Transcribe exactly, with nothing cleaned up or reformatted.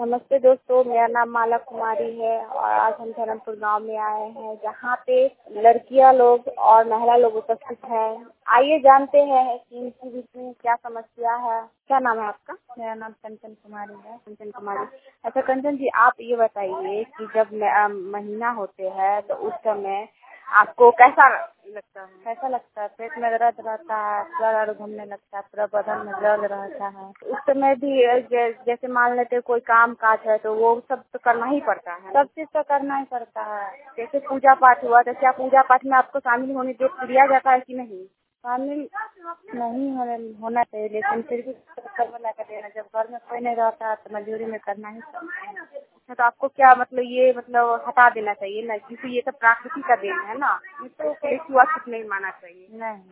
नमस्ते दोस्तों, मेरा नाम माला कुमारी है और आज हम धर्मपुर गांव में आए हैं जहां पे लड़कियां लोग और महिला लोग उपस्थित हैं। आइए जानते हैं कि इनकी बीच में क्या समस्या है। क्या नाम है आपका? मेरा नाम कंचन कुमारी है। कंचन कुमारी। अच्छा कंचन जी, आप ये बताइए कि जब महीना होते हैं तो उस समय आपको कैसा लगता है? कैसा लगता है? पेट में दर्द रहता है, सर घूमने लगता है, पूरा बदन में दर्द रहता है। उस समय भी जैसे मान लेते कोई काम काज है तो वो सब तो करना ही पड़ता है। सब चीज तो करना ही पड़ता है। जैसे पूजा पाठ हुआ तो क्या पूजा पाठ में आपको शामिल होने दिया जाता है कि नहीं? शामिल नहीं होना चाहिए, लेकिन फिर भी करना देना। जब घर में कोई नहीं रहता है तो मजबूरी में करना ही पड़ता है। तो आपको क्या मतलब ये मतलब हटा देना चाहिए ना, क्योंकि ये तो प्राकृतिक का देन है ना, तो छुआछूत नहीं माना चाहिए। नहीं।